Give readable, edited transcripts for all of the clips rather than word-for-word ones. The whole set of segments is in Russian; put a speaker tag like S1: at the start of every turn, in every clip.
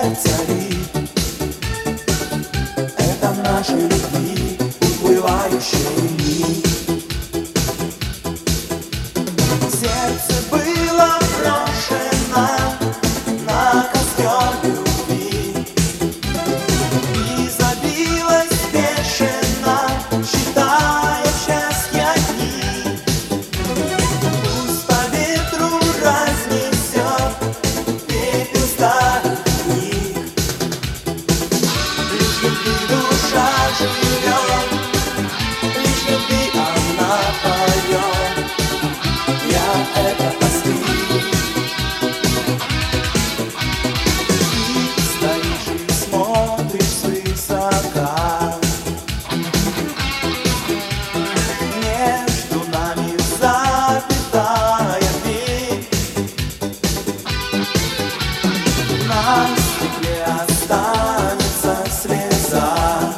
S1: сердце рит. Это нашей любви уплывающий миг. Сердце было брошено на костер любви и забилось бешено, считая счастья дни. Пусть по ветру разнесет пепел старых книг. Лишь любви душа живет, лишь любви она поет. Я это постиг. Ты стоишь и смотришь свысока. Между нами запятая дверь. На стекле останется слеза.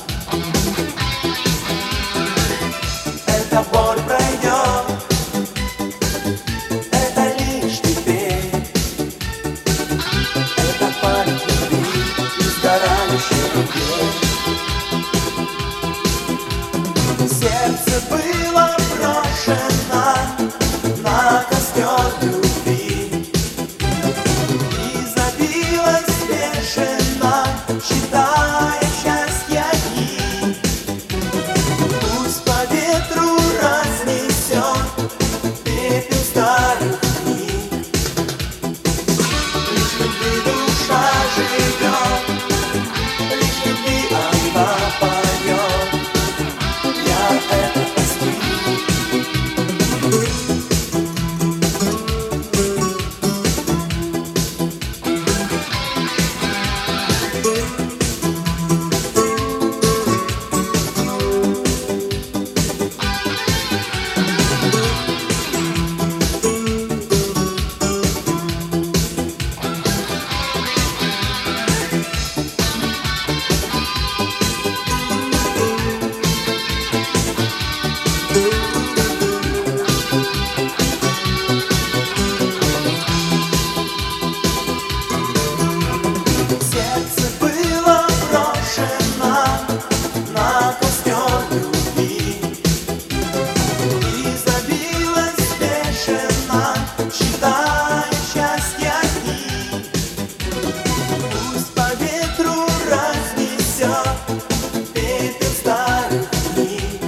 S1: Эта боль пройдет. Это лишь теперь. Это память любви и сгорающий дверь. Сердце было брошено на костер любви и забилось бешено, считая счастья дни. Пусть по ветру разнесет пепел старых книг. Лишь любви душа живет, лишь любви она поет. Я это постиг. Сердце было брошено на костер любви и забилось бешено, считая счастья дни. Пусть по ветру разнесет пепел старых книг.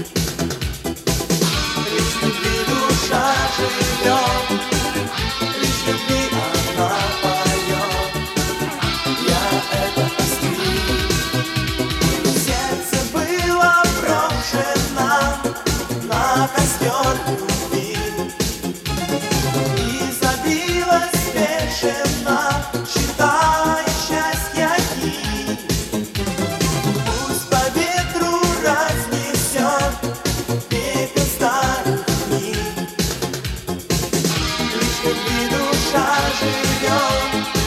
S1: Лишь любви душа живет, лишь любви она поет. Я это постиг. Сердце было брошено на костер любви и забилось бешено, считая счастья дни. Пусть по ветру разнесет пепел старых книг. Лишь любви душа живет,